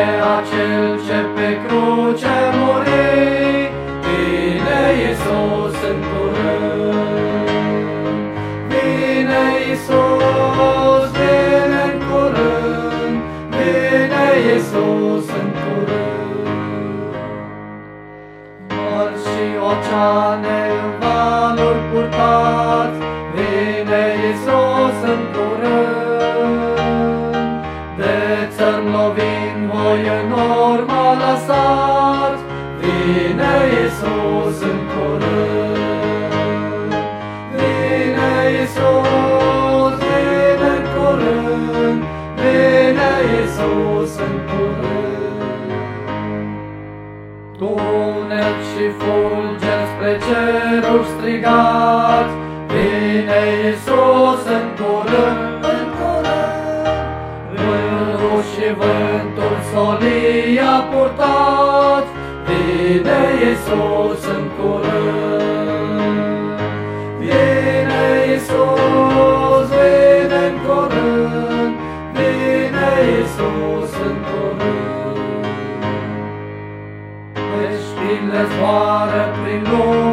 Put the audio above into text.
Acel ce pe cruce muri, vine Iisus în curând. Vine Iisus, vine în curând, vine Iisus în curând. Mări și oceane în valuri purtați, vine Iisus în curând. De țărm lovind voi în urmă lăsați, vine Iisus în curând. Vine Iisus, vine în curând, vine Iisus în curând. Tunel și fulger spre ceruri strigați, vine Iisus în curând, în curând. Râul și vântul solia purtați, vine Iisus în curând. Vine Iisus, vine în curând, vine Iisus în curând. Peștile zboară prin lume,